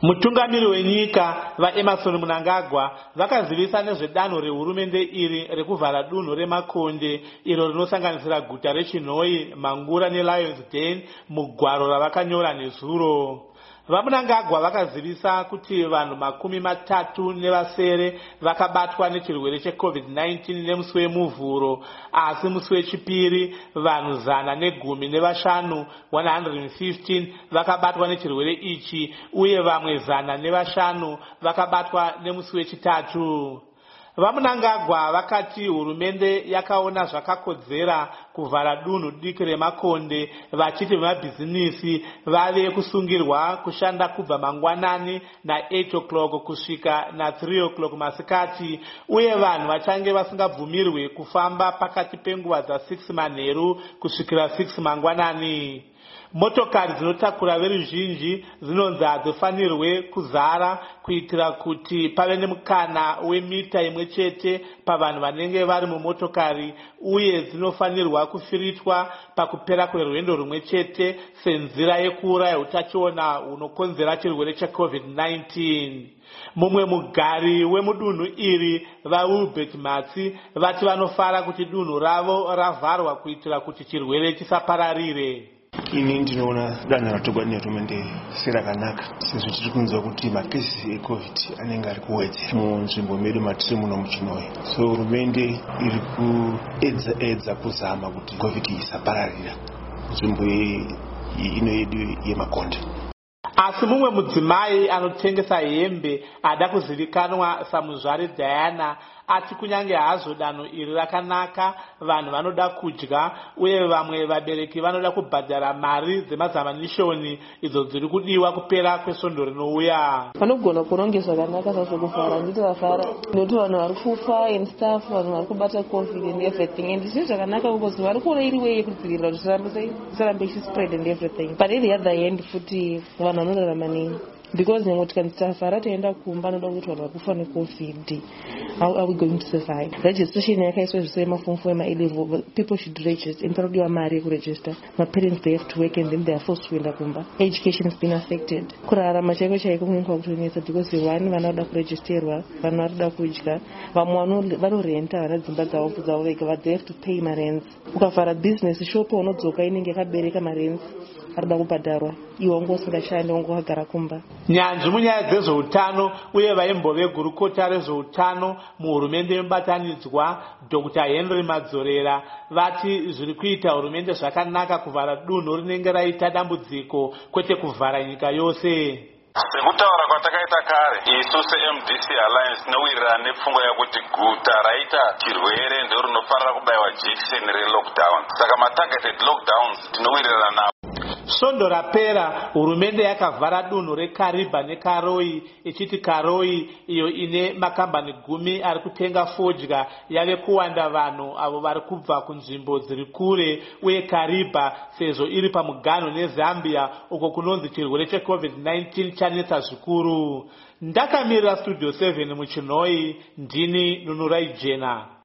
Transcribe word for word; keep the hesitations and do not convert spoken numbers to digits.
Mutungamiri wenyika vaEmmerson Mnangagwa vakazivisa nezvedanho rehurumende iri rekuvhara dunhu reMakonde iro rinosanganisira guta reChinhoyi, Mangura neLionsden mugwaro ravakanyora nezuro. VaMnangagwa vakazivisa kuti vanhu makumi matatu nevasere vakabatwa nechirwere cheCovid nineteen nemusi wemuvhuro, asi musi wechipiri vanhu zana negumi nevashanu one hundred fifteen vakabatwa nechirwere ichi uye vamwe zana nevashanu vakabatwa nemusi wechitatu. VaMnangagwa vakati hurumende yakaona zvakakodzera kuvhara dunhu diki reMakonde, vachiti vemabhizinisi vave kusungirwa kushanda kubva mangwanani na eight o'clock kusvika na three o'clock masikati, uye vanhu vachange vasingabvumirwe kufamba pakati penguva dza six manheru kusvikira six mangwanani. Motokari dzinotakura veruzhinji dzinonzi hadzifanirwe kuzara kuitira kuti pave nemukana wemita imwe chete pavanhu vanenge vari mumotokari, uye dzinofanirwa kufiritwa pakupera kwerwendo rumwe chete senzira yekuuraya utachiona hunokonzera chirwere cheCovid nineteen. Mumwe mugari wemudunhu iri vaWilbert Matsi vati vanofara kuti dunhu ravo ravharwa kuitira kuti chirwere chisapararire. Ini ndinoona danho ratogwa nehurumende serakanaka sezvo tiri kunzwa kuti makesi eCovid anenge ari kuwedzera munzvimbo medu matiri muno muChinhoyi. So hurumende iri kuedza edza kuzama kuti COVID isapararira nzvimbo ino yedu yeMakonde. Asi mumwe mudzimai anotengesa hembe ada kuzivikanwa saMuzvari Diana ati kunyange hazvo danho iri rakanaka, vanhu vanoda kudya uye vamwe vabereki vanoda kubhadhara mari dzemazamanishoni idzo dziri kudiwa kupera kwesvondo rinouya. Vanogona kuronge zvakanaka sazvokuvhara nditi vafara nokuti vanhu vari kufa and stuff, vanhu vari kubata COVID and everything, and zvinhu zvakanaka because vari kuona iri way yekudzivirira kuti isarambe ichispread and everything, but at the other hand futi vanhu vanorarama nei, because nemwe tikanzitavhara taenda kumba noda kuti vanhu vakufa neCovid, how are we going to survive? Registration yakaiswa zvisei maform four ema A level, people should register, and parodiwa mari yekuregister. My parents, they have to work and then they are forced to kuenda kumba. Education has been affected. Kurarama chaiko chaiko kunyika kutonesa because vani vanoda kuregisterwa, vanhu varikuda kudya, vamwe vanorenta vana dzimba dzavo dzavo vega, but they have to pay marents. Ukavhara business shop unodzoka inenge yakabereka marents arida kubhadharwa, iwe wangu usingashandi, wangu wakagara kumba. Nyanzvi munyaya dzezveutano uye vaimbove gurukota rezveutano muhurumende yemubatanidzwa Doctor Henry Madzorera vati zviri kuita hurumende zvakanaka kuvhara dunhu rinenge raita dambudziko kwete kuvhara nyika yose. Sekutaura kwatakaita kare isu seM D C Alliance tinowirirana nepfungwa yakuti guta raita chirwere ndiro rinofanira kubayiwa jekiseni relockdown, saka matargeted lockdowns tinowirirana nawo. Svondo rapera hurumende yakavhara dunhu reKariba neKaroi, ichiti Karoi iyo ine makambani gumi ari kutenga fodya yave kuwanda vanhu avo vari kubva kunzvimbo dziri kure, uye Kariba sezvo iri pamuganho neZambia uko kunonzi chirwere cheCovid nineteen chanetsa zvikuru. Ndakamirira Studio seven muChinhoyi, ndini Nunurai Jena.